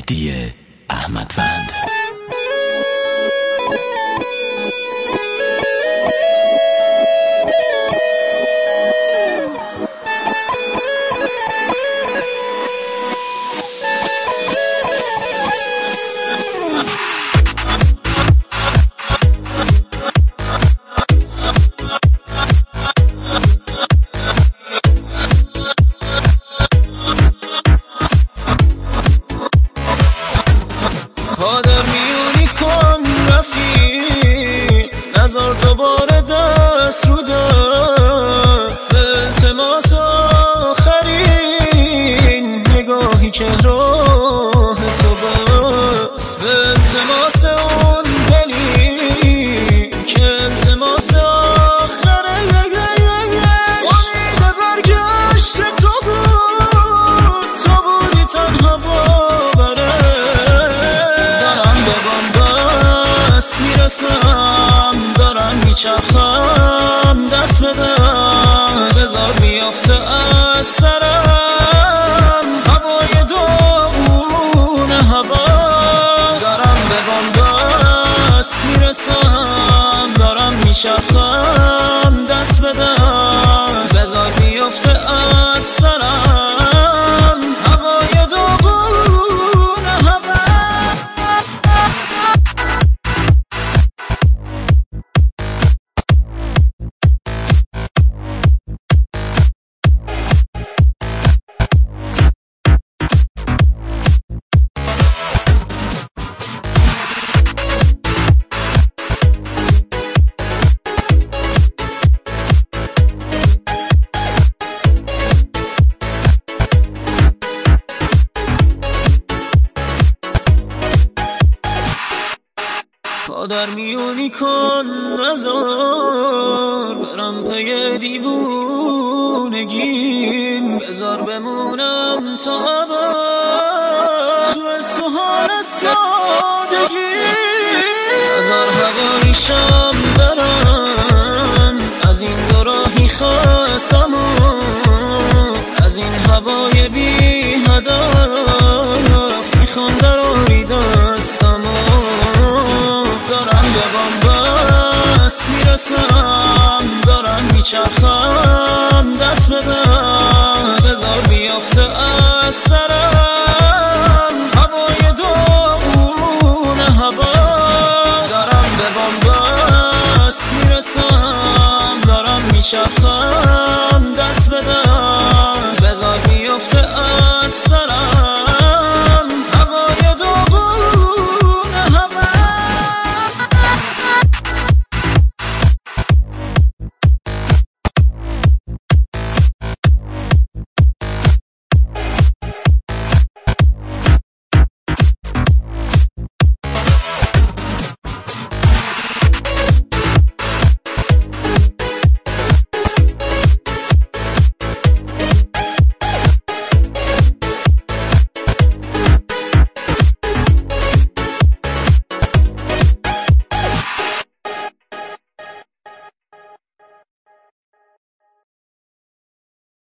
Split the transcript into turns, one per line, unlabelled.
مهدی احمدوند.
پادر میونی کن رفیق، نزار دوباره دست رو دست. به التماس آخرین نگاهی که راه تو بست، به التماس اون دلی که التماس آخره. امید برگشت تو بود، تو بودی تنها باوره. میرسم دارم میچرخم دست به دست، بذار بیافته از سرم هوای داغون هوا. دارم به بنبست میرسم دارم میچرخم دست به دست، بذار بیافته از سرم هوای داغون هوا. پادر میونی کن نزار برم پی دیوونگیم، بذار بمونم تا ابد تو سحال سادگی. بذار هوایشم برم از این دو راهی خواستم، از این هوای بی هدف میخوام دراری دستم. دارم به بنبست میرسم دارم میچرخم دست به دست، بذار بیافته از سرم